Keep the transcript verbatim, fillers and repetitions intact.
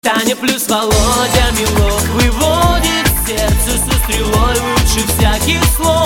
Таня плюс Володя Милох выводит сердце со стрелой лучше всяких слов.